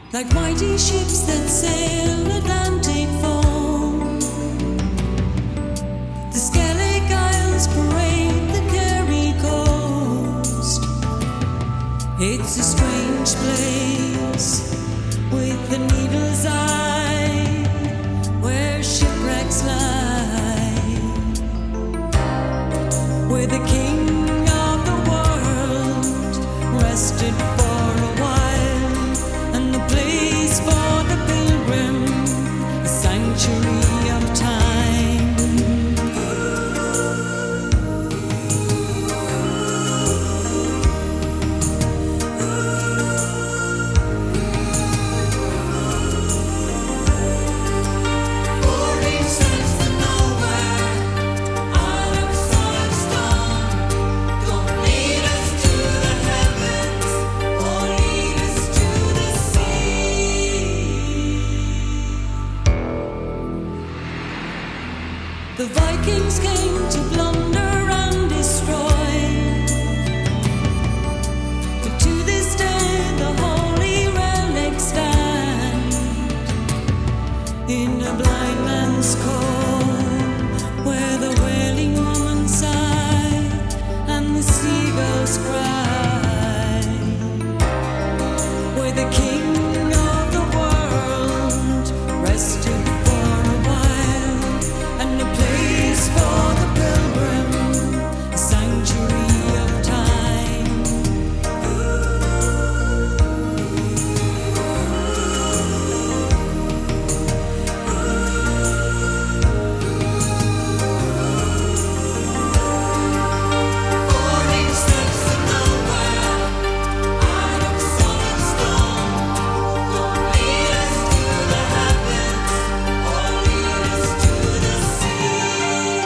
like mighty ships that sail Atlantic foam. The Skellig Isles parade the Kerry coast. It's a strange place with the needle's eye where shipwrecks lie, where the king of the world rested for a while, and the place for the pilgrim, a sanctuary of time. The Vikings came to plunder and destroy, but to this day the holy relics stand in a blind man's cove, where the wailing woman sigh and the seagulls cry, where the king of the world rested for a while, and a place for the pilgrim, a sanctuary of time. Falling steps of nowhere, out of solid stone, don't lead us to the heavens or lead us to the sea.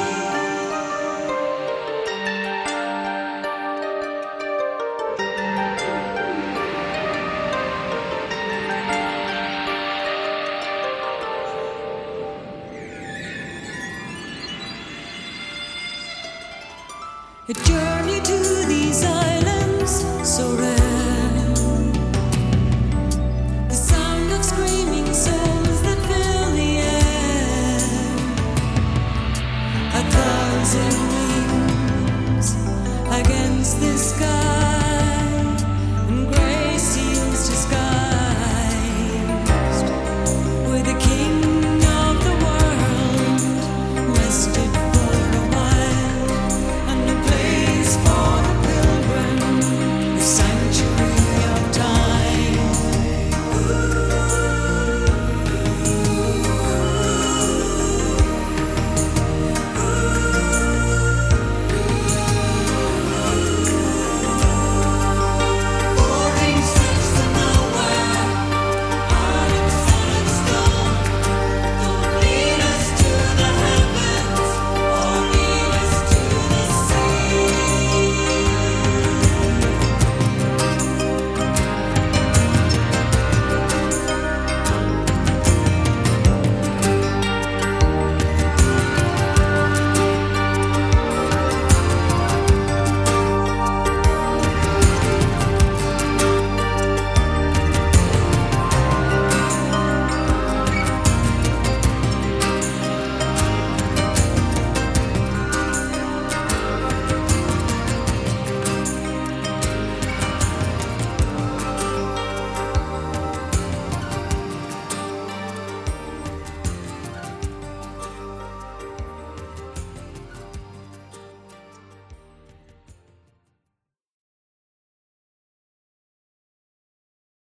A journey to these islands so rare, the sound of screaming souls that fill the air, 1,000 wings against the sky.